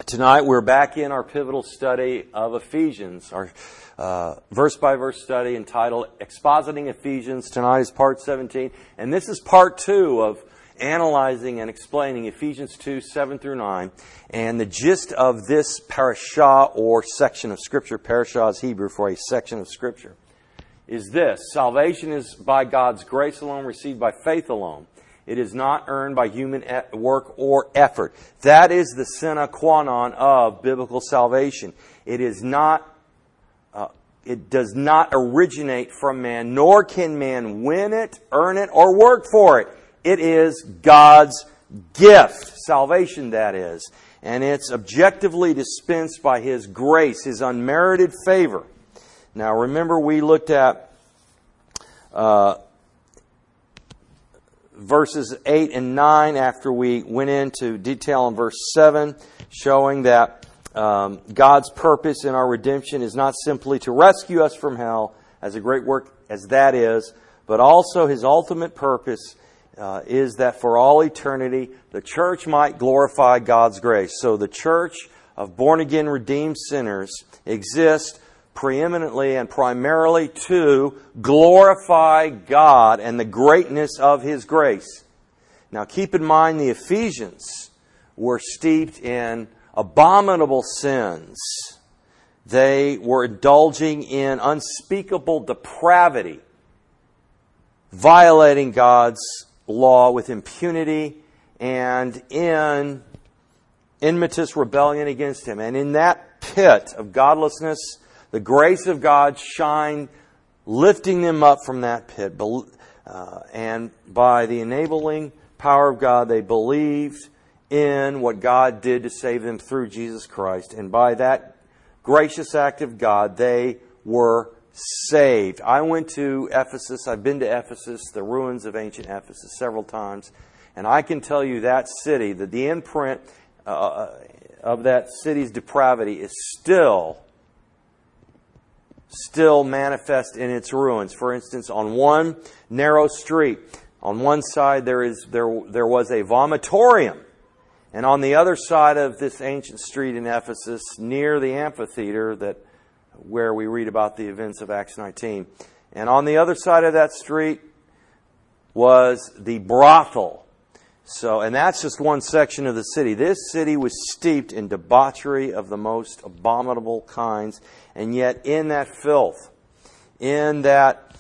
Tonight we're back in our pivotal study of Ephesians, our verse-by-verse study entitled Expositing Ephesians. Tonight is part 17, and this is part 2 of analyzing and explaining Ephesians 2, 7 through 9. And the gist of this parashah or section of Scripture, parashah is Hebrew for a section of Scripture, is this: salvation is by God's grace alone, received by faith alone. It is not earned by human work or effort. That is the sine qua non of biblical salvation. It is not. It does not originate from man, nor can man win it, earn it, or work for it. It is God's gift, salvation that is, and it's objectively dispensed by His grace, His unmerited favor. Now, remember, we looked at verses 8 and 9 after we went into detail in verse 7, showing that God's purpose in our redemption is not simply to rescue us from hell, as a great work as that is, but also His ultimate purpose is that for all eternity, the church might glorify God's grace. So the church of born-again redeemed sinners exists preeminently and primarily to glorify God and the greatness of His grace. Now keep in mind the Ephesians were steeped in abominable sins. They were indulging in unspeakable depravity, violating God's law with impunity and in impetuous rebellion against Him. And in that pit of godlessness, the grace of God shined, lifting them up from that pit. And by the enabling power of God, they believed in what God did to save them through Jesus Christ. And by that gracious act of God, they were saved. I went to Ephesus. I've been to Ephesus, the ruins of ancient Ephesus, several times. And I can tell you that city, that the imprint of that city's depravity is still manifest in its ruins. For instance, on one narrow street, on one side there was a vomitorium. And on the other side of this ancient street in Ephesus, near the amphitheater where we read about the events of Acts 19, and on the other side of that street was the brothel. And that's just one section of the city. This city was steeped in debauchery of the most abominable kinds. And yet in that filth, in that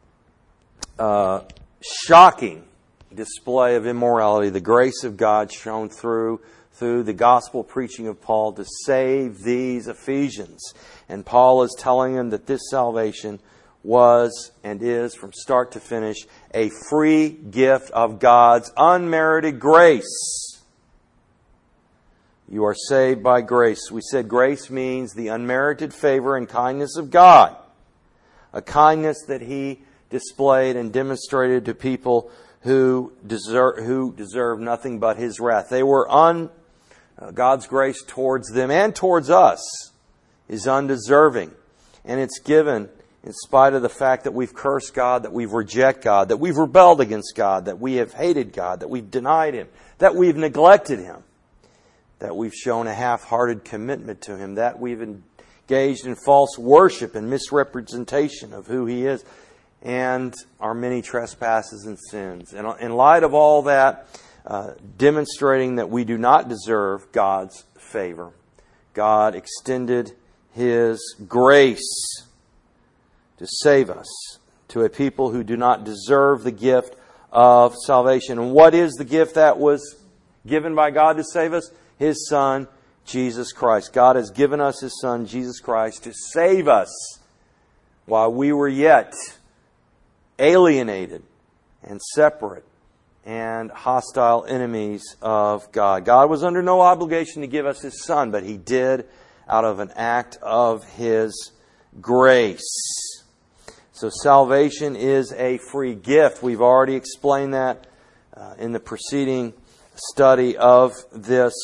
shocking display of immorality, the grace of God shone through the gospel preaching of Paul to save these Ephesians. And Paul is telling them that this salvation was and is, from start to finish, a free gift of God's unmerited grace. You are saved by grace. We said grace means the unmerited favor and kindness of God. A kindness that He displayed and demonstrated to people who deserve nothing but His wrath. They were God's grace towards them and towards us is undeserving. And it's given in spite of the fact that we've cursed God, that we've rejected God, that we've rebelled against God, that we have hated God, that we've denied Him, that we've neglected Him, that we've shown a half-hearted commitment to Him, that we've engaged in false worship and misrepresentation of who He is, and our many trespasses and sins. And in light of all that, demonstrating that we do not deserve God's favor, God extended His grace to save us, to a people who do not deserve the gift of salvation. And what is the gift that was given by God to save us? His Son, Jesus Christ. God has given us His Son, Jesus Christ, to save us while we were yet alienated and separate and hostile enemies of God. God was under no obligation to give us His Son, but He did out of an act of His grace. So salvation is a free gift. We've already explained that in the preceding study of this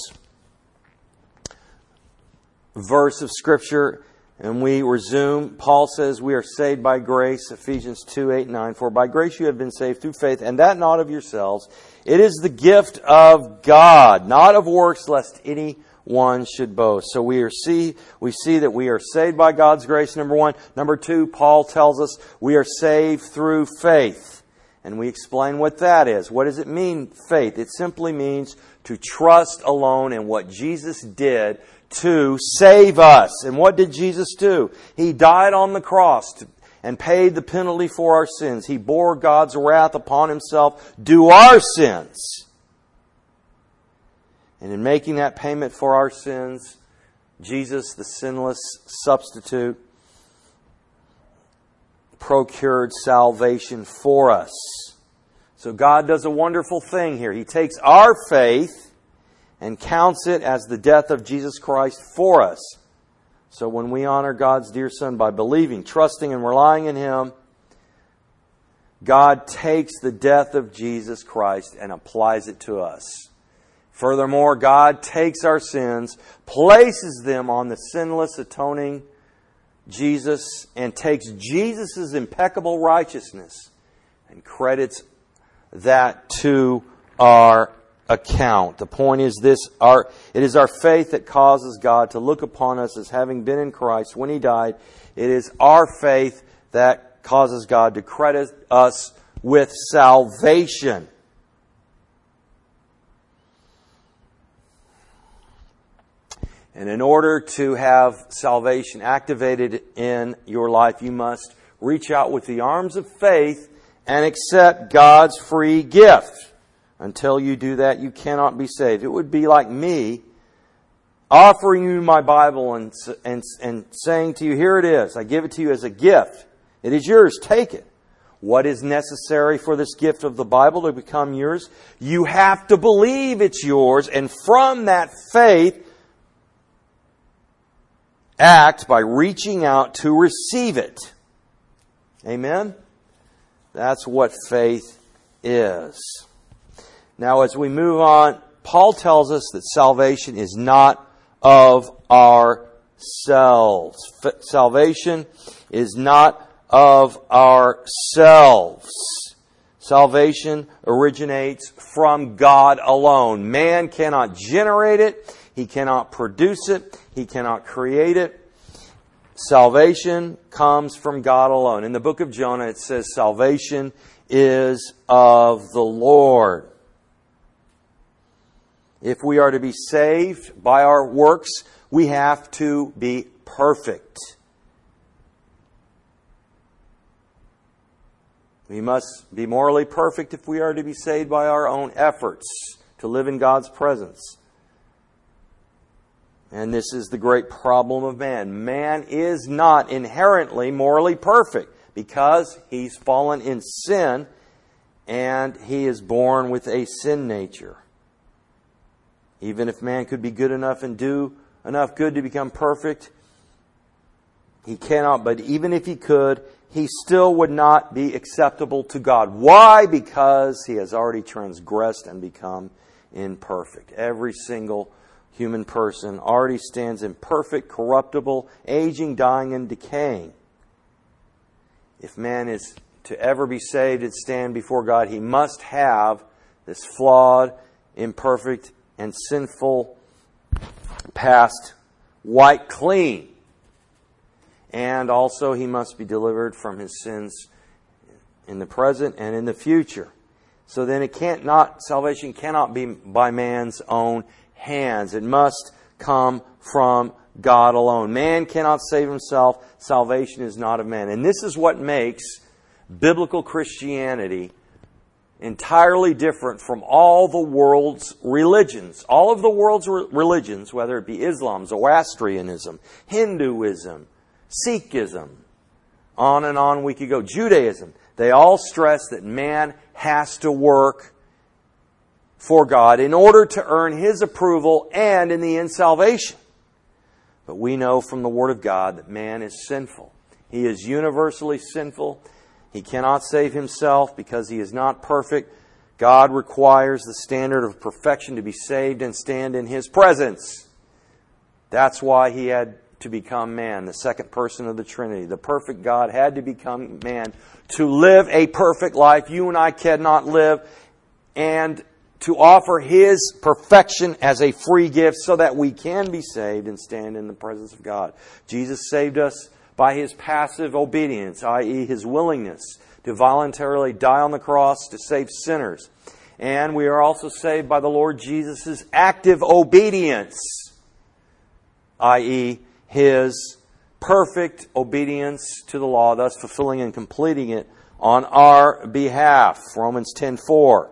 verse of Scripture. And we resume. Paul says we are saved by grace, Ephesians 2, 8, 9. For by grace you have been saved through faith, and that not of yourselves. It is the gift of God, not of works, lest anyone should boast. So we see that we are saved by God's grace, number one. Number two, Paul tells us we are saved through faith. And we explain what that is. What does it mean, faith? It simply means to trust alone in what Jesus did to save us. And what did Jesus do? He died on the cross and paid the penalty for our sins. He bore God's wrath upon Himself due our sins. And in making that payment for our sins, Jesus, the sinless substitute, procured salvation for us. So God does a wonderful thing here. He takes our faith and counts it as the death of Jesus Christ for us. So when we honor God's dear Son by believing, trusting, and relying in Him, God takes the death of Jesus Christ and applies it to us. Furthermore, God takes our sins, places them on the sinless, atoning Jesus, and takes Jesus' impeccable righteousness and credits that to our account. The point is this, it is our faith that causes God to look upon us as having been in Christ when He died. It is our faith that causes God to credit us with salvation. And in order to have salvation activated in your life, you must reach out with the arms of faith and accept God's free gift. Until you do that, you cannot be saved. It would be like me offering you my Bible and saying to you, here it is. I give it to you as a gift. It is yours. Take it. What is necessary for this gift of the Bible to become yours? You have to believe it's yours, and from that faith, act by reaching out to receive it. Amen? That's what faith is. Now, as we move on, Paul tells us that salvation is not of ourselves. Salvation is not of ourselves. Salvation originates from God alone. Man cannot generate it. He cannot produce it. He cannot create it. Salvation comes from God alone. In the book of Jonah, it says salvation is of the Lord. If we are to be saved by our works, we have to be perfect. We must be morally perfect if we are to be saved by our own efforts to live in God's presence. And this is the great problem of man. Man is not inherently morally perfect because he's fallen in sin and he is born with a sin nature. Even if man could be good enough and do enough good to become perfect, he cannot. But even if he could, he still would not be acceptable to God. Why? Because he has already transgressed and become imperfect. Every single human person already stands imperfect, corruptible, aging, dying, and decaying. If man is to ever be saved and stand before God, he must have this flawed, imperfect, and sinful past wiped clean. And also he must be delivered from his sins in the present and in the future. So then salvation cannot be by man's own hands. It must come from God alone. Man cannot save himself. Salvation is not of man. And this is what makes biblical Christianity entirely different from all the world's religions. All of the world's religions, whether it be Islam, Zoroastrianism, Hinduism, Sikhism, on and on we could go, Judaism, they all stress that man has to work for God in order to earn His approval and, in the end, salvation. But we know from the Word of God that man is sinful. He is universally sinful. He cannot save himself because he is not perfect. God requires the standard of perfection to be saved and stand in His presence. That's why He had to become man, the second person of the Trinity. The perfect God had to become man to live a perfect life. You and I cannot live. And to offer His perfection as a free gift so that we can be saved and stand in the presence of God. Jesus saved us by His passive obedience, i.e. His willingness to voluntarily die on the cross to save sinners. And we are also saved by the Lord Jesus' active obedience, i.e. His perfect obedience to the law, thus fulfilling and completing it on our behalf. Romans 10:4.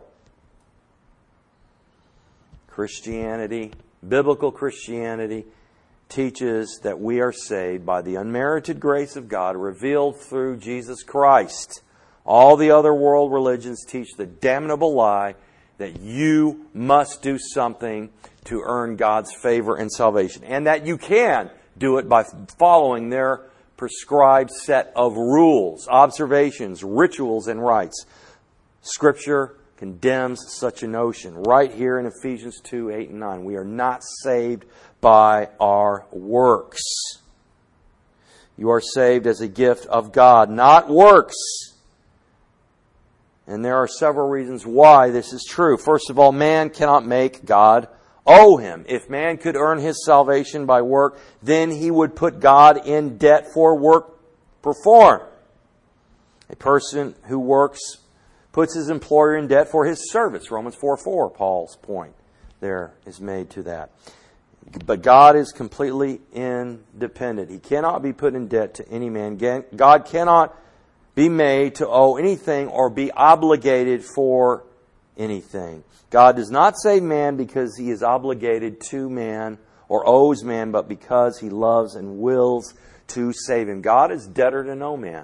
Christianity, biblical Christianity, teaches that we are saved by the unmerited grace of God revealed through Jesus Christ. All the other world religions teach the damnable lie that you must do something to earn God's favor and salvation, and that you can do it by following their prescribed set of rules, observations, rituals, and rites. Scripture condemns such a notion right here in Ephesians 2, 8, and 9. We are not saved by our works. You are saved as a gift of God, not works. And there are several reasons why this is true. First of all, man cannot make God owe him. If man could earn his salvation by work, then he would put God in debt for work performed. A person who works puts his employer in debt for his service. Romans 4:4, Paul's point there is made to that. But God is completely independent. He cannot be put in debt to any man. God cannot be made to owe anything or be obligated for anything. God does not save man because He is obligated to man or owes man, but because He loves and wills to save him. God is debtor to no man.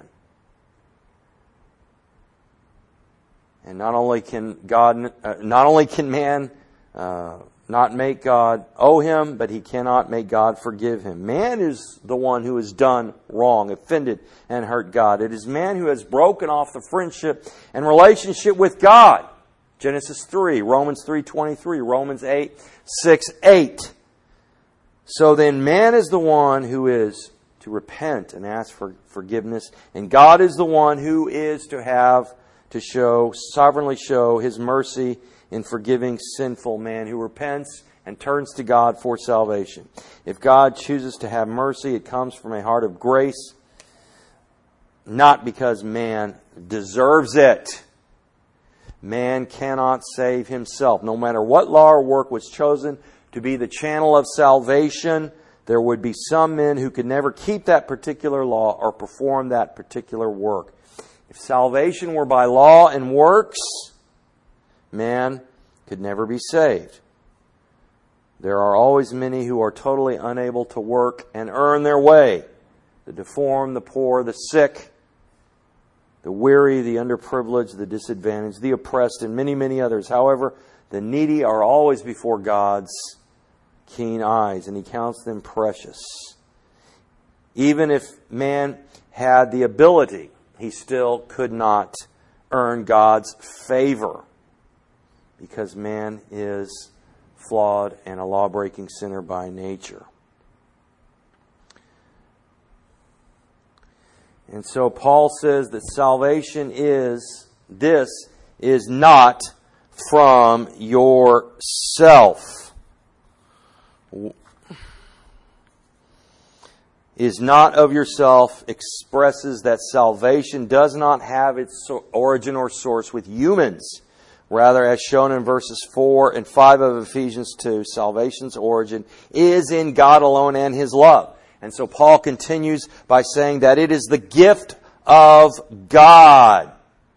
And not only can man not make God owe him, but he cannot make God forgive him. Man is the one who has done wrong, offended, and hurt God. It is man who has broken off the friendship and relationship with God. Genesis 3, Romans 3:23, Romans 8:6-8. So then man is the one who is to repent and ask for forgiveness, and God is the one who is to sovereignly show His mercy in forgiving sinful man who repents and turns to God for salvation. If God chooses to have mercy, it comes from a heart of grace, not because man deserves it. Man cannot save himself. No matter what law or work was chosen to be the channel of salvation, there would be some men who could never keep that particular law or perform that particular work. If salvation were by law and works, man could never be saved. There are always many who are totally unable to work and earn their way. The deformed, the poor, the sick, the weary, the underprivileged, the disadvantaged, the oppressed, and many, many others. However, the needy are always before God's keen eyes, and He counts them precious. Even if man had the ability, he still could not earn God's favor, because man is flawed and a law-breaking sinner by nature. And so Paul says that salvation is not from yourself. Is not of yourself expresses that salvation does not have its origin or source with humans. Rather, as shown in verses 4 and 5 of Ephesians 2, salvation's origin is in God alone and His love. And so Paul continues by saying that it is the gift of God.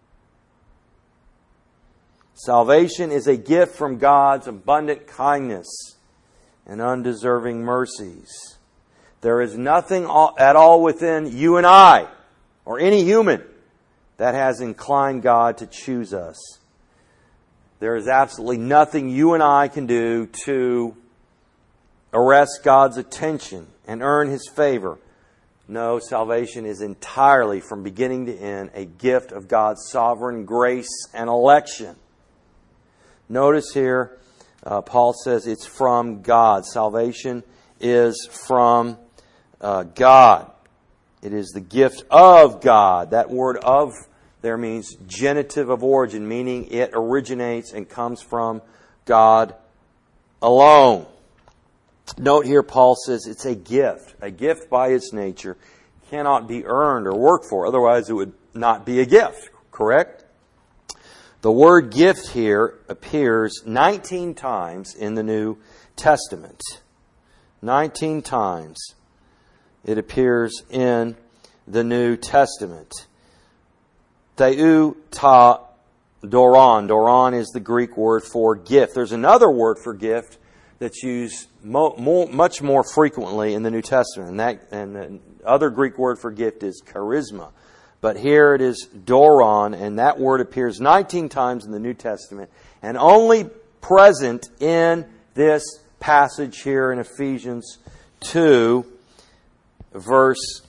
Salvation is a gift from God's abundant kindness and undeserving mercies. There is nothing at all within you and I, or any human, that has inclined God to choose us. There is absolutely nothing you and I can do to arrest God's attention and earn His favor. No, salvation is entirely, from beginning to end, a gift of God's sovereign grace and election. Notice here, Paul says it's from God. Salvation is from God. It is the gift of God. That word "of" there means genitive of origin, meaning it originates and comes from God alone. Note here, Paul says it's a gift. A gift by its nature cannot be earned or worked for. Otherwise, it would not be a gift. Correct? The word gift here appears 19 times in the New Testament. 19 times it appears in the New Testament. Theou ta doron. Doron is the Greek word for gift. There's another word for gift that's used much more frequently in the New Testament. And the other Greek word for gift is charisma. But here it is doron, and that word appears 19 times in the New Testament and only present in this passage here in Ephesians 2, verse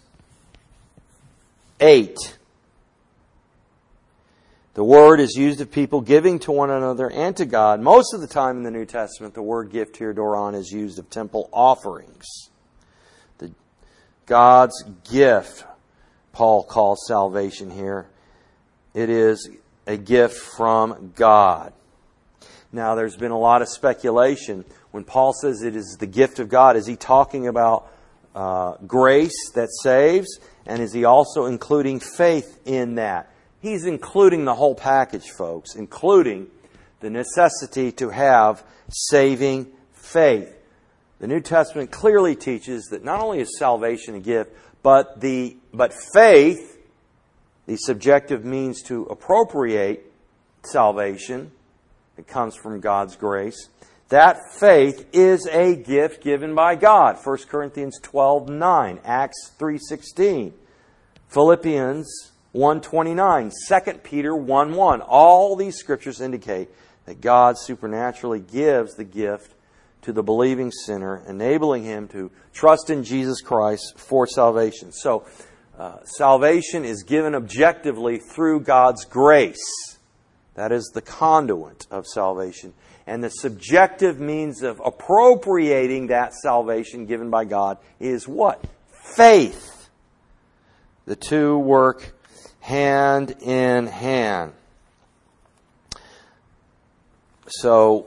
8. The word is used of people giving to one another and to God. Most of the time in the New Testament, the word gift here, doron, is used of temple offerings. God's gift, Paul calls salvation here. It is a gift from God. Now, there's been a lot of speculation. When Paul says it is the gift of God, is he talking about grace that saves? And is he also including faith in that? He's including the whole package, folks, including the necessity to have saving faith. The New Testament clearly teaches that not only is salvation a gift, but faith, the subjective means to appropriate salvation, it comes from God's grace. That faith is a gift given by God. 1 Corinthians 12:9, Acts 3:16, Philippians 1:29, 2 Peter 1:1. All these scriptures indicate that God supernaturally gives the gift to the believing sinner, enabling him to trust in Jesus Christ for salvation. So, salvation is given objectively through God's grace. That is the conduit of salvation. And the subjective means of appropriating that salvation given by God is what? Faith. The two work hand in hand. So,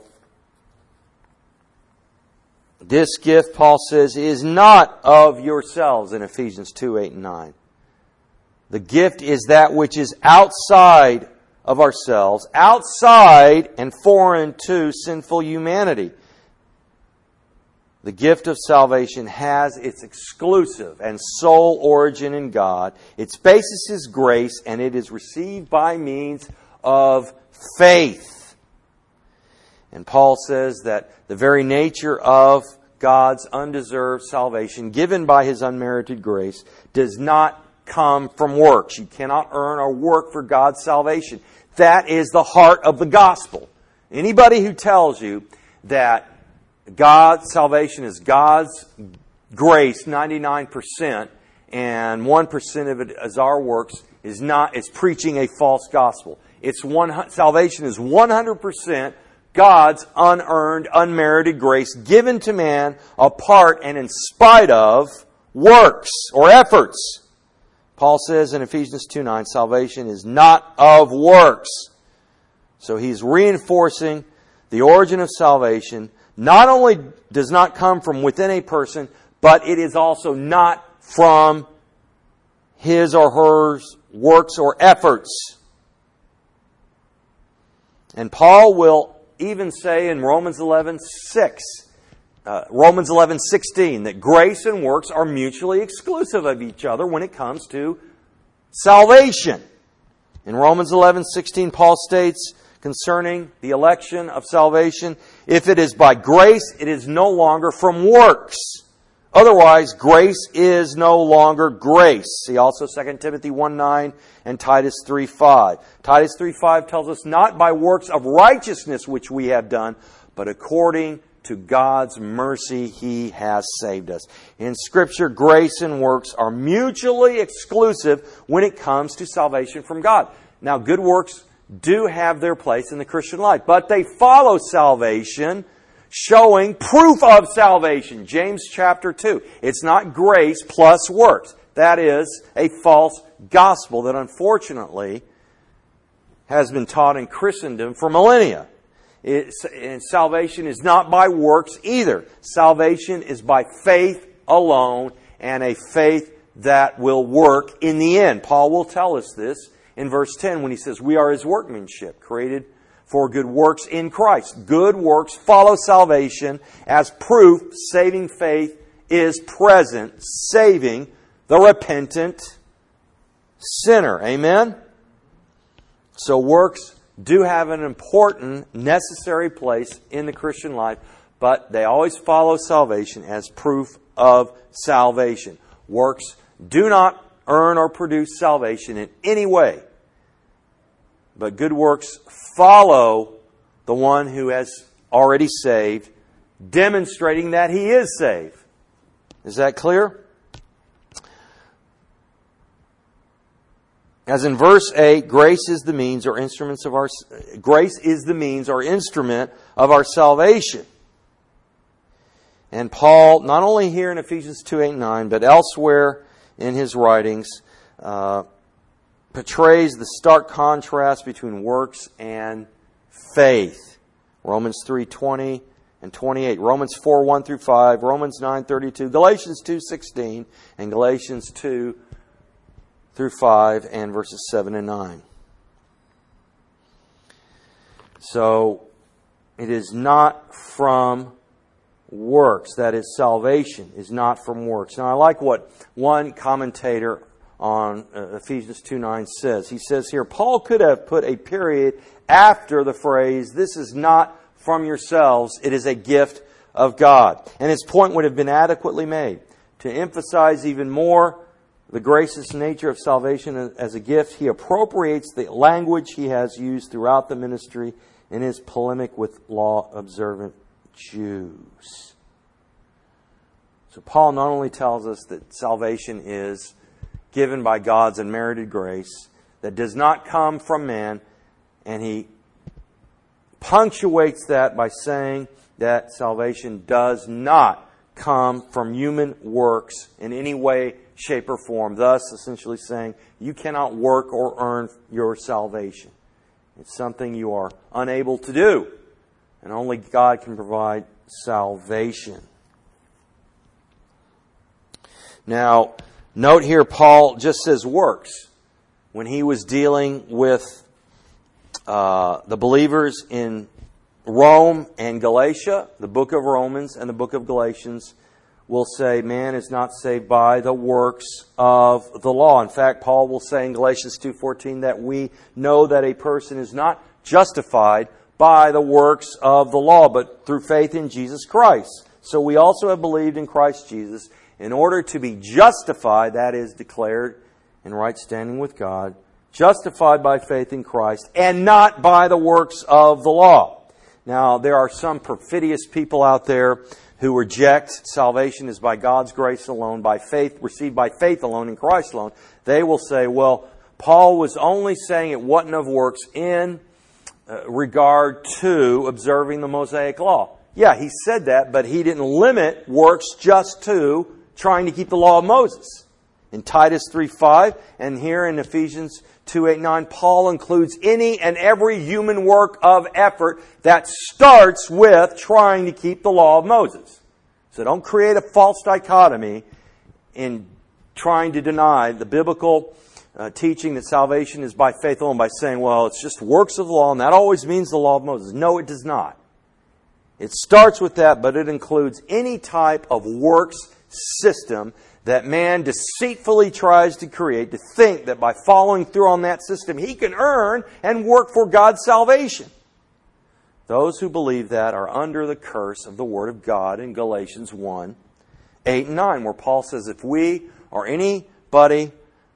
this gift, Paul says, is not of yourselves in Ephesians 2:8 and 9. The gift is that which is outside of ourselves, outside and foreign to sinful humanity. The gift of salvation has its exclusive and sole origin in God. Its basis is grace, and it is received by means of faith. And Paul says that the very nature of God's undeserved salvation, given by His unmerited grace, does not come from works. You cannot earn or work for God's salvation. That is the heart of the gospel. Anybody who tells you that God's salvation is God's grace, 99%, and 1% of it is our works, is preaching a false gospel. Salvation is 100% God's unearned, unmerited grace given to man apart and in spite of works or efforts. Paul says in Ephesians 2:9, salvation is not of works. So he's reinforcing the origin of salvation not only does not come from within a person, but it is also not from his or her works or efforts. And Paul will even say in Romans 11:16 that grace and works are mutually exclusive of each other when it comes to salvation. In Romans 11:16, Paul states concerning the election of salvation, if it is by grace, it is no longer from works. Otherwise, grace is no longer grace. See also 2 Timothy 1:9 and Titus 3:5. Titus 3:5 tells us, not by works of righteousness which we have done, but according to God's mercy He has saved us. In Scripture, grace and works are mutually exclusive when it comes to salvation from God. Now, good works do have their place in the Christian life, but they follow salvation, showing proof of salvation. James chapter 2. It's not grace plus works. That is a false gospel that unfortunately has been taught in Christendom for millennia. And salvation is not by works either. Salvation is by faith alone, and a faith that will work in the end. Paul will tell us this in verse 10 when he says, we are His workmanship, created for good works in Christ. Good works follow salvation as proof saving faith is present, saving the repentant sinner. Amen? So works do have an important, necessary place in the Christian life, but they always follow salvation as proof of salvation. Works do not earn or produce salvation in any way, but good works follow the one who has already saved, demonstrating that he is saved. Is that clear? As in verse 8, grace is the means or instrument of our salvation. And Paul, not only here in Ephesians 2, 8, 9, but elsewhere in his writings, portrays the stark contrast between works and faith. Romans 3, 20 and 28. Romans 4, 1 through 5. Romans 9, 32. Galatians 2, 16. And Galatians 2 through 5 and verses 7 and 9. So, it is not from works. That is, salvation is not from works. Now, I like what one commentator on Ephesians 2:9 says. He says here, Paul could have put a period after the phrase, this is not from yourselves, it is a gift of God. And his point would have been adequately made. To emphasize even more the gracious nature of salvation as a gift, he appropriates the language he has used throughout the ministry in his polemic with law-observant Jews. So Paul not only tells us that salvation is given by God's unmerited grace, that does not come from man, and he punctuates that by saying that salvation does not come from human works in any way, shape, or form. Thus, essentially saying, you cannot work or earn your salvation. It's something you are unable to do. And only God can provide salvation. Now, note here, Paul just says works. When he was dealing with the believers in Rome and Galatia, the book of Romans and the book of Galatians will say man is not saved by the works of the law. In fact, Paul will say in Galatians 2:14 that we know that a person is not justified by the works of the law, but through faith in Jesus Christ. So we also have believed in Christ Jesus in order to be justified, that is, declared in right standing with God, justified by faith in Christ, and not by the works of the law. Now, there are some perfidious people out there who reject salvation is by God's grace alone, by faith, received by faith alone, in Christ alone. They will say, well, Paul was only saying it wasn't of works in regard to observing the Mosaic law. Yeah, he said that, but he didn't limit works just to trying to keep the law of Moses. In Titus 3:5 and here in Ephesians 2:8-9, Paul includes any and every human work of effort that starts with trying to keep the law of Moses. So don't create a false dichotomy in trying to deny the biblical teaching that salvation is by faith alone by saying, well, it's just works of the law and that always means the law of Moses. No, it does not. It starts with that, but it includes any type of works system that man deceitfully tries to create, to think that by following through on that system, he can earn and work for God's salvation. Those who believe that are under the curse of the Word of God in Galatians 1:8-9, where Paul says, if we or anybody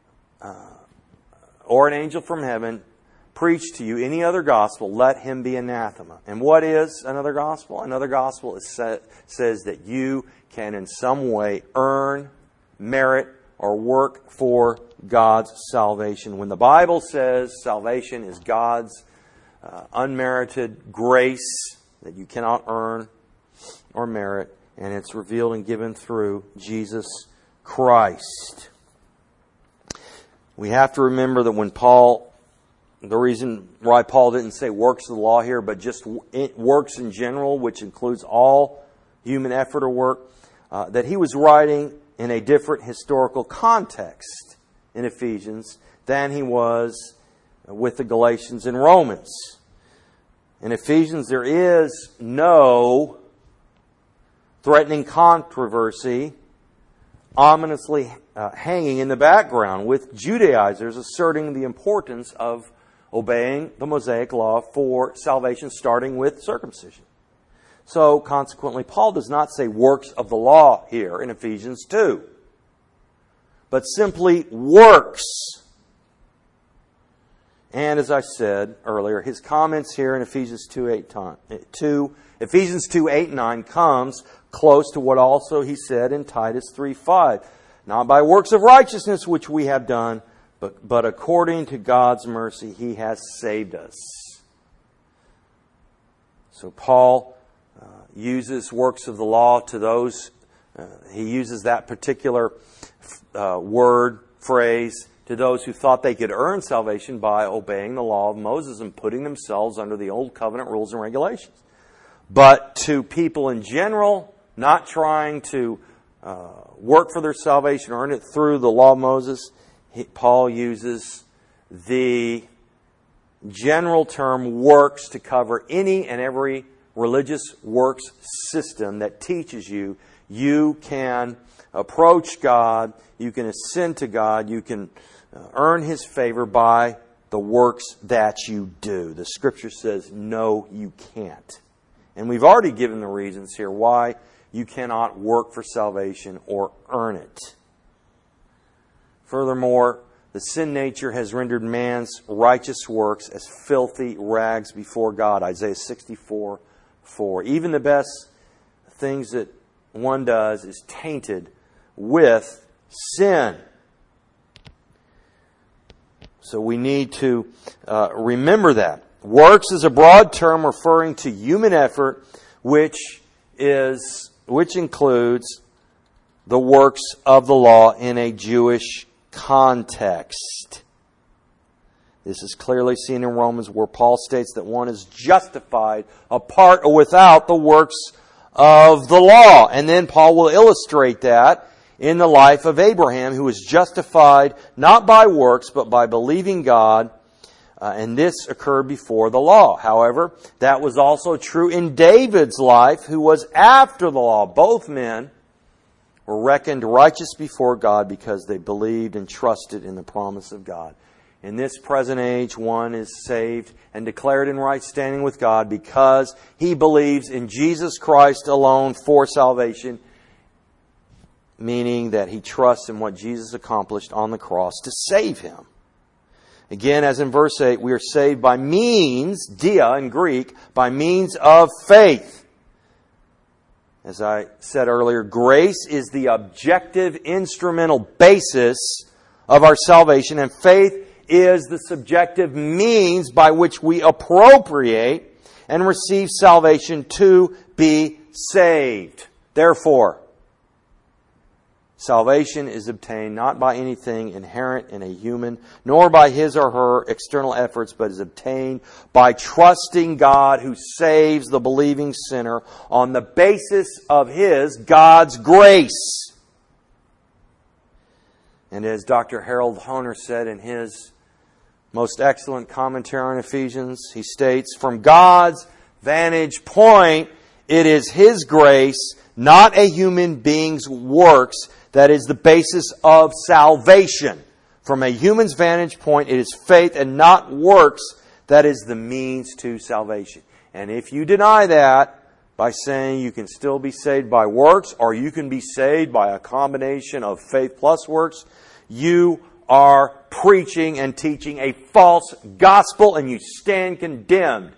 or an angel from heaven preach to you any other gospel, let him be anathema. And what is another gospel? Another gospel says that you can in some way earn, merit, or work for God's salvation. When the Bible says salvation is God's unmerited grace that you cannot earn or merit, and it's revealed and given through Jesus Christ. We have to remember that when Paul the reason why Paul didn't say works of the law here, but just works in general, which includes all human effort or work, that he was writing in a different historical context in Ephesians than he was with the Galatians and Romans. In Ephesians, there is no threatening controversy ominously hanging in the background, with Judaizers asserting the importance of obeying the Mosaic law for salvation, starting with circumcision. So, consequently, Paul does not say works of the law here in Ephesians 2, but simply works. And as I said earlier, his comments here in Ephesians 2:8-9 comes close to what also he said in Titus 3:5. Not by works of righteousness which we have done, but according to God's mercy he has saved us. So Paul uses works of the law to those, he uses that particular word, phrase, to those who thought they could earn salvation by obeying the law of Moses and putting themselves under the old covenant rules and regulations. But to people in general, not trying to work for their salvation or earn it through the law of Moses, Paul uses the general term works to cover any and every religious works system that teaches you can approach God, you can ascend to God, you can earn His favor by the works that you do. The Scripture says, no, you can't. And we've already given the reasons here why you cannot work for salvation or earn it. Furthermore, the sin nature has rendered man's righteous works as filthy rags before God. Isaiah 64:4. Even the best things that one does is tainted with sin. So we need to remember that. Works is a broad term referring to human effort, which includes the works of the law in a Jewish context. This is clearly seen in Romans, where Paul states that one is justified apart or without the works of the law. And then Paul will illustrate that in the life of Abraham, who was justified not by works, but by believing God. And this occurred before the law. However, that was also true in David's life, who was after the law. Both men were reckoned righteous before God because they believed and trusted in the promise of God. In this present age, one is saved and declared in right standing with God because he believes in Jesus Christ alone for salvation, meaning that he trusts in what Jesus accomplished on the cross to save him. Again, as in verse 8, we are saved by means, dia in Greek, by means of faith. As I said earlier, grace is the objective instrumental basis of our salvation, and faith is the subjective means by which we appropriate and receive salvation to be saved. Therefore, salvation is obtained not by anything inherent in a human, nor by his or her external efforts, but is obtained by trusting God who saves the believing sinner on the basis of God's grace. And as Dr. Harold Hoehner said in his most excellent commentary on Ephesians, he states, from God's vantage point, it is His grace, not a human being's works, that is the basis of salvation. From a human's vantage point, it is faith and not works that is the means to salvation. And if you deny that by saying you can still be saved by works, or you can be saved by a combination of faith plus works, you are preaching and teaching a false gospel, and you stand condemned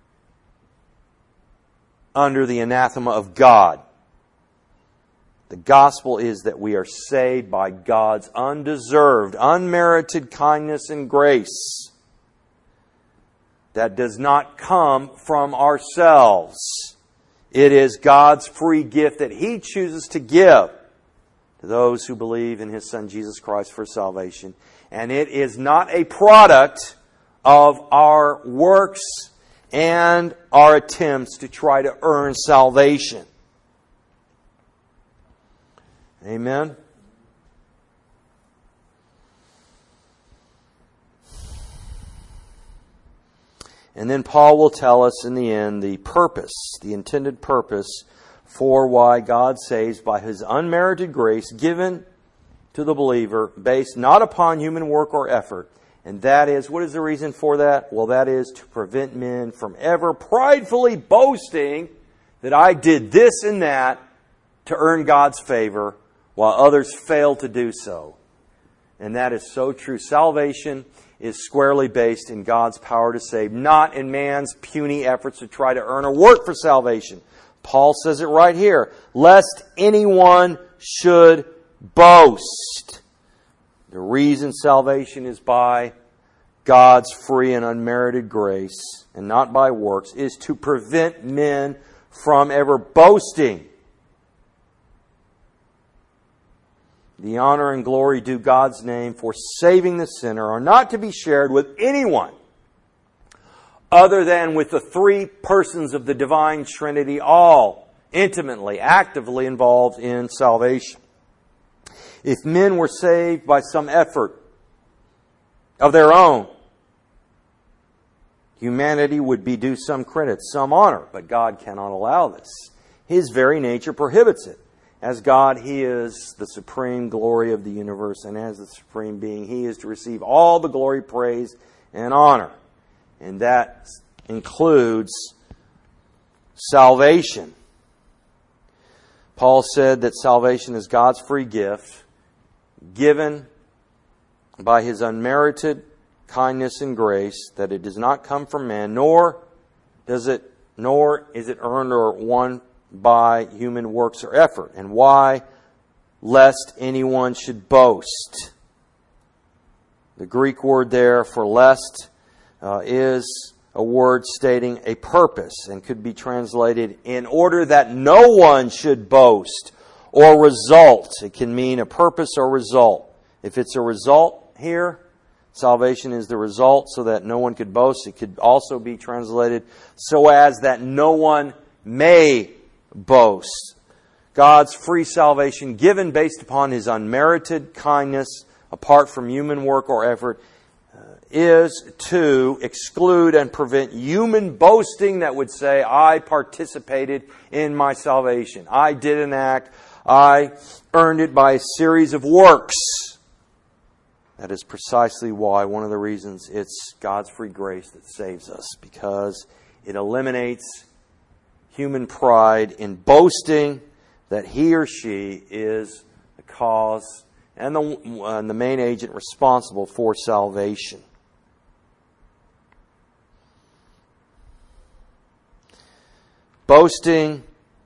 under the anathema of God. The gospel is that we are saved by God's undeserved, unmerited kindness and grace that does not come from ourselves. It is God's free gift that He chooses to give to those who believe in His Son Jesus Christ for salvation. And it is not a product of our works and our attempts to try to earn salvation. Amen? And then Paul will tell us in the end the purpose, the intended purpose for why God saves by His unmerited grace given to the believer based not upon human work or effort. And that is, what is the reason for that? Well, that is to prevent men from ever pridefully boasting that I did this and that to earn God's favor while others fail to do so. And that is so true. Salvation is squarely based in God's power to save, not in man's puny efforts to try to earn or work for salvation. Paul says it right here, lest anyone should boast. The reason salvation is by God's free and unmerited grace and not by works is to prevent men from ever boasting. The honor and glory due God's name for saving the sinner are not to be shared with anyone other than with the three persons of the divine Trinity, all intimately, actively involved in salvation. If men were saved by some effort of their own, humanity would be due some credit, some honor, but God cannot allow this. His very nature prohibits it. As God, He is the supreme glory of the universe, and as the supreme being, He is to receive all the glory, praise, and honor. And that includes salvation. Paul said that salvation is God's free gift, given by His unmerited kindness and grace, that it does not come from man, nor is it earned or won by human works or effort. And why? Lest anyone should boast. The Greek word there for lest is a word stating a purpose and could be translated in order that no one should boast or result. It can mean a purpose or result. If it's a result here, salvation is the result so that no one could boast. It could also be translated so as that no one may boast. God's free salvation given based upon His unmerited kindness apart from human work or effort is to exclude and prevent human boasting that would say, I participated in my salvation. I did an act. I earned it by a series of works. That is precisely why, one of the reasons, it's God's free grace that saves us, because it eliminates human pride in boasting that he or she is the cause and the main agent responsible for salvation. Boasting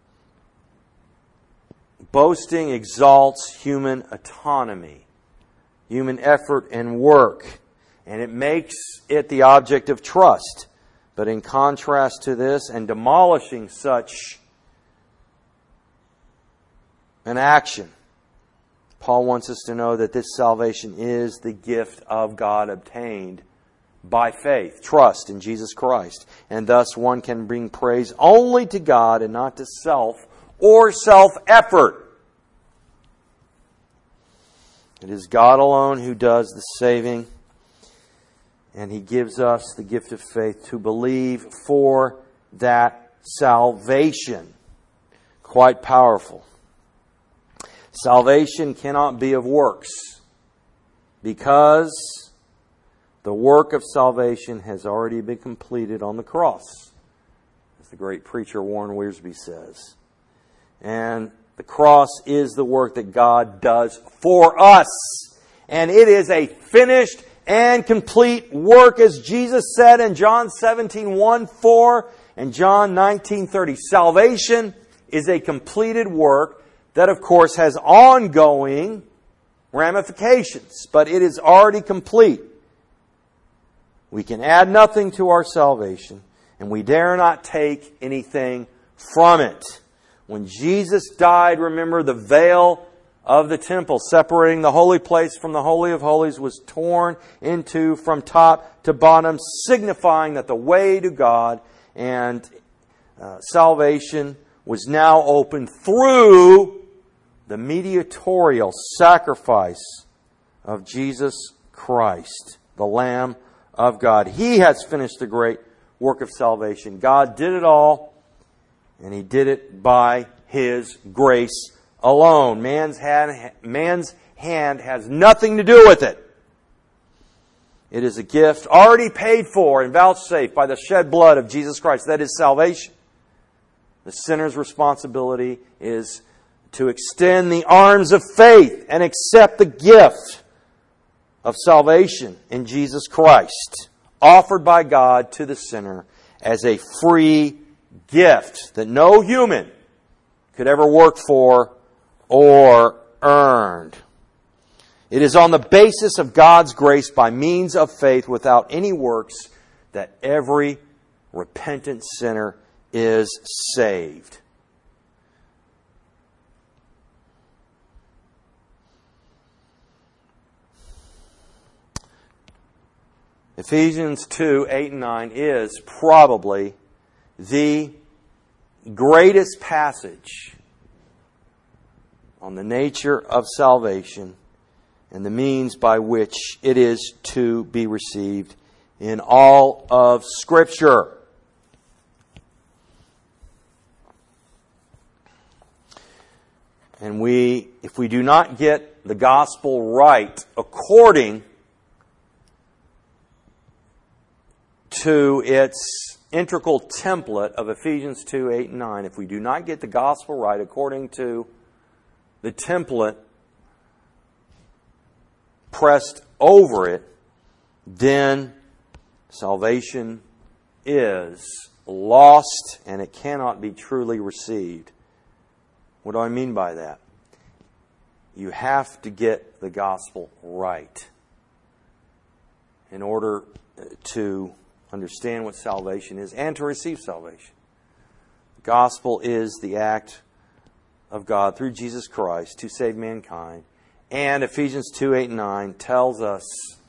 exalts human autonomy, human effort and work, and it makes it the object of trust. But in contrast to this and demolishing such an action, Paul wants us to know that this salvation is the gift of God obtained by faith, trust in Jesus Christ. And thus one can bring praise only to God and not to self or self-effort. It is God alone who does the saving, and He gives us the gift of faith to believe for that salvation. Quite powerful. Salvation cannot be of works, because the work of salvation has already been completed on the cross, as the great preacher Warren Wiersbe says. And the cross is the work that God does for us. And it is a finished and complete work, as Jesus said in John 17:1-4 and John 19:30. Salvation is a completed work that, of course, has ongoing ramifications, but it is already complete. We can add nothing to our salvation, and we dare not take anything from it. When Jesus died, remember, the veil of the temple, separating the holy place from the Holy of Holies, was torn in two from top to bottom, signifying that the way to God and salvation was now open through the mediatorial sacrifice of Jesus Christ, the Lamb of God. He has finished the great work of salvation. God did it all, and He did it by His grace alone. Man's hand has nothing to do with it. It is a gift already paid for and vouchsafed by the shed blood of Jesus Christ. That is salvation. The sinner's responsibility is to extend the arms of faith and accept the gift of salvation in Jesus Christ, offered by God to the sinner as a free gift that no human could ever work for or earned. It is on the basis of God's grace by means of faith without any works that every repentant sinner is saved. Ephesians 2, 8 and 9 is probably the greatest passage on the nature of salvation and the means by which it is to be received in all of Scripture. And if we do not get the gospel right according to its integral template of Ephesians 2, 8 and 9, if we do not get the gospel right according to the template pressed over it, then salvation is lost and it cannot be truly received. What do I mean by that? You have to get the gospel right in order to understand what salvation is and to receive salvation. The gospel is the act of God through Jesus Christ to save mankind. And Ephesians 2, 8 and 9 tells us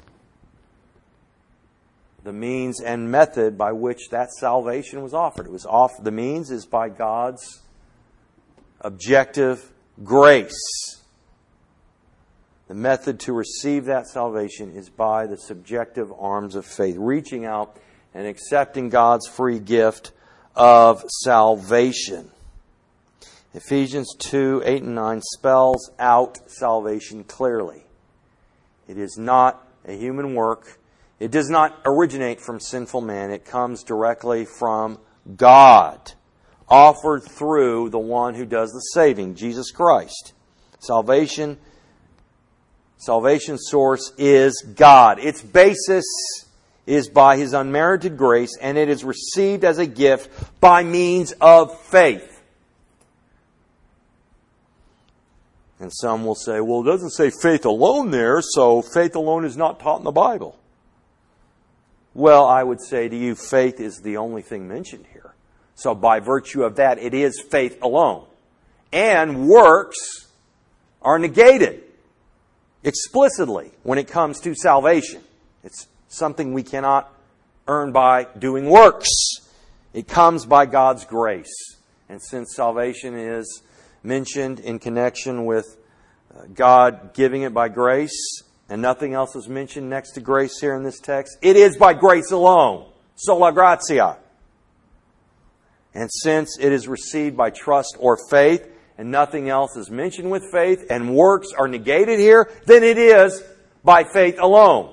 the means and method by which that salvation was offered. The means is by God's objective grace. The method to receive that salvation is by the subjective arms of faith, reaching out and accepting God's free gift of salvation. Ephesians 2, 8 and 9 spells out salvation clearly. It is not a human work. It does not originate from sinful man. It comes directly from God, offered through the one who does the saving, Jesus Christ. Salvation source is God. Its basis is by His unmerited grace, and it is received as a gift by means of faith. And some will say, well, it doesn't say faith alone there, so faith alone is not taught in the Bible. Well, I would say to you, faith is the only thing mentioned here. So by virtue of that, it is faith alone. And works are negated explicitly when it comes to salvation. It's something we cannot earn by doing works. It comes by God's grace. And since salvation is mentioned in connection with God giving it by grace, and nothing else is mentioned next to grace here in this text, it is by grace alone. Sola gratia. And since it is received by trust or faith, and nothing else is mentioned with faith, and works are negated here, then it is by faith alone.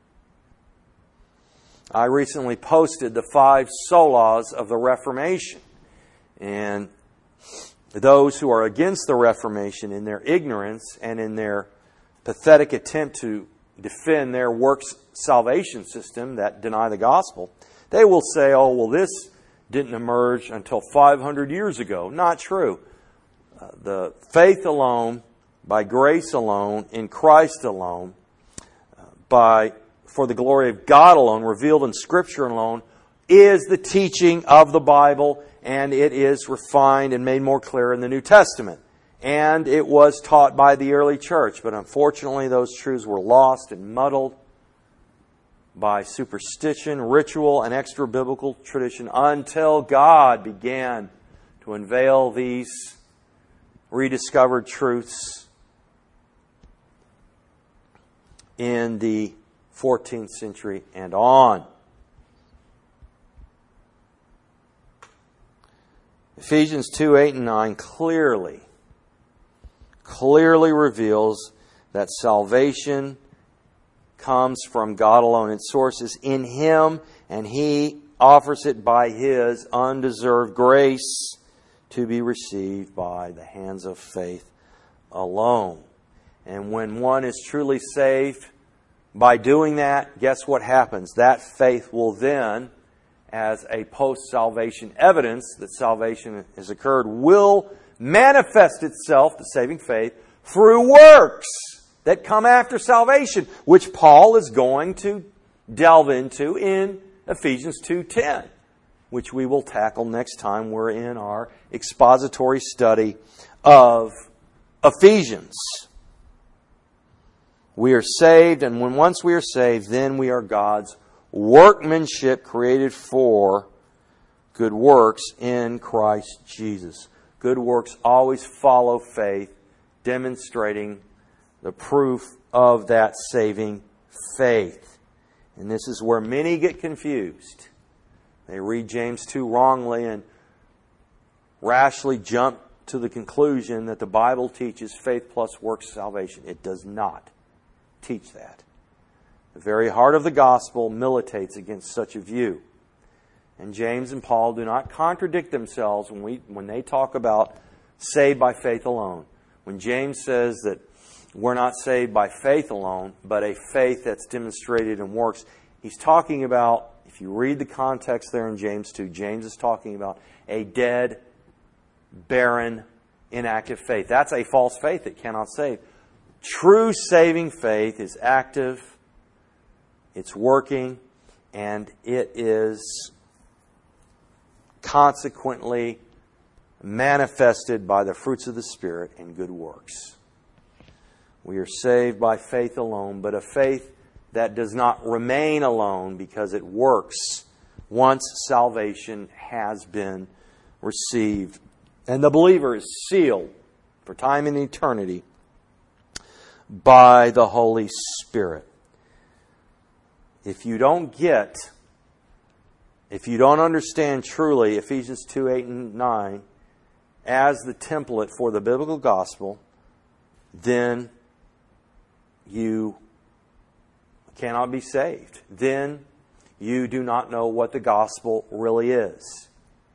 I recently posted the 5 solas of the Reformation. And those who are against the Reformation in their ignorance and in their pathetic attempt to defend their works salvation system that deny the gospel, they will say, oh, well, this didn't emerge until 500 years ago. Not true. The faith alone, by grace alone, in Christ alone, for the glory of God alone, revealed in Scripture alone, is the teaching of the Bible, and it is refined and made more clear in the New Testament. And it was taught by the early church. But unfortunately, those truths were lost and muddled by superstition, ritual, and extra-biblical tradition until God began to unveil these rediscovered truths in the 14th century and on. Ephesians 2, 8, and 9 clearly reveals that salvation comes from God alone. Its source is in Him, and He offers it by His undeserved grace to be received by the hands of faith alone. And when one is truly saved by doing that, guess what happens? That faith will then, as a post-salvation evidence that salvation has occurred, will manifest itself, the saving faith, through works that come after salvation, which Paul is going to delve into in Ephesians 2:10, which we will tackle next time we're in our expository study of Ephesians. We are saved, and once we are saved, then we are God's workmanship created for good works in Christ Jesus. Good works always follow faith, demonstrating the proof of that saving faith. And this is where many get confused. They read James 2 wrongly and rashly jump to the conclusion that the Bible teaches faith plus works salvation. It does not teach that. The very heart of the gospel militates against such a view. And James and Paul do not contradict themselves when they talk about saved by faith alone. When James says that we're not saved by faith alone, but a faith that's demonstrated in works, he's talking about, if you read the context there in James 2, James is talking about a dead, barren, inactive faith. That's a false faith that cannot save. True saving faith is active, it's working, and it is consequently manifested by the fruits of the Spirit and good works. We are saved by faith alone, but a faith that does not remain alone because it works once salvation has been received. And the believer is sealed for time and eternity by the Holy Spirit. If you don't understand truly Ephesians 2, 8, and 9 as the template for the biblical gospel, then you cannot be saved. Then you do not know what the gospel really is.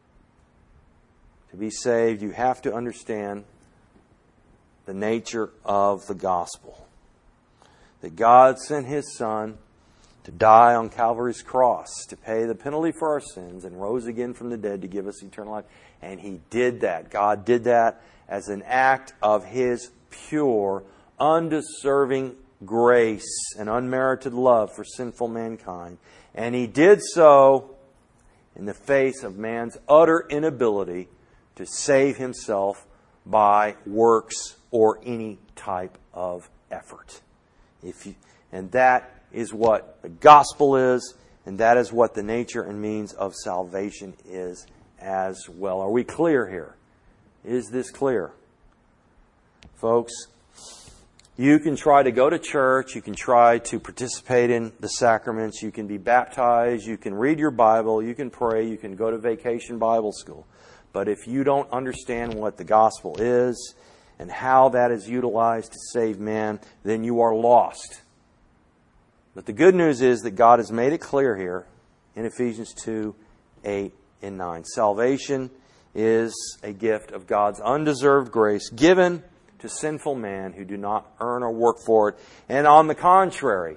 To be saved, you have to understand the nature of the gospel. That God sent His Son to die on Calvary's cross, to pay the penalty for our sins, and rose again from the dead to give us eternal life. And He did that. God did that as an act of His pure, undeserving grace and unmerited love for sinful mankind. And He did so in the face of man's utter inability to save himself by works or any type of effort. And that is what the gospel is, and that is what the nature and means of salvation is as well. Are we clear here? Is this clear? Folks, you can try to go to church, you can try to participate in the sacraments, you can be baptized, you can read your Bible, you can pray, you can go to vacation Bible school. But if you don't understand what the gospel is and how that is utilized to save man, then you are lost. But the good news is that God has made it clear here in Ephesians 2, 8, and 9. Salvation is a gift of God's undeserved grace given to sinful man who do not earn or work for it, and on the contrary,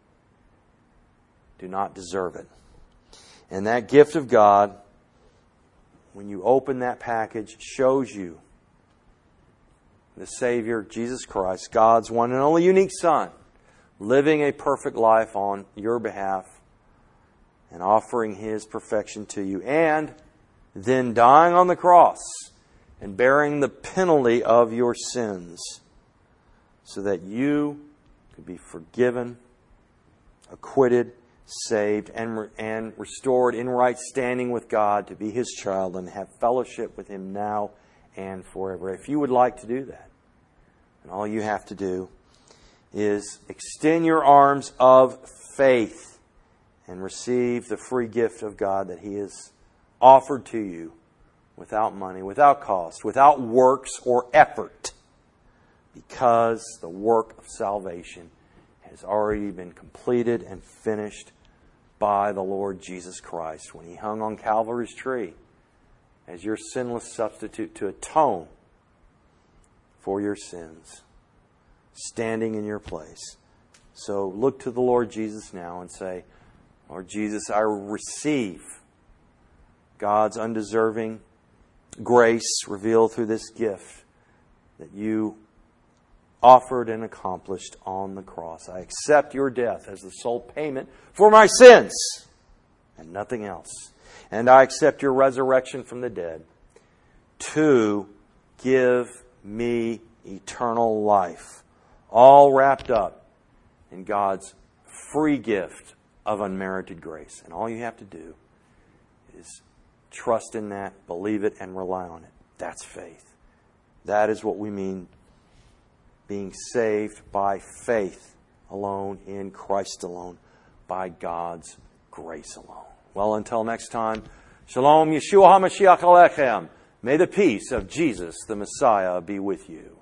do not deserve it. And that gift of God, when you open that package, shows you the Savior, Jesus Christ, God's one and only unique Son, living a perfect life on your behalf and offering His perfection to you, and then dying on the cross and bearing the penalty of your sins, so that you could be forgiven, acquitted, saved, and restored in right standing with God to be His child and have fellowship with Him now and forever. If you would like to do that, and all you have to do is extend your arms of faith and receive the free gift of God that He has offered to you without money, without cost, without works or effort, because the work of salvation has already been completed and finished by the Lord Jesus Christ when He hung on Calvary's tree as your sinless substitute to atone for your sins, standing in your place. So look to the Lord Jesus now and say, Lord Jesus, I receive God's undeserving grace revealed through this gift that you offered and accomplished on the cross. I accept your death as the sole payment for my sins and nothing else. And I accept your resurrection from the dead to give me eternal life, all wrapped up in God's free gift of unmerited grace. And all you have to do is trust in that, believe it, and rely on it. That's faith. That is what we mean being saved by faith alone, in Christ alone, by God's grace alone. Well, until next time, Shalom, Yeshua HaMashiach Alechem. May the peace of Jesus the Messiah be with you.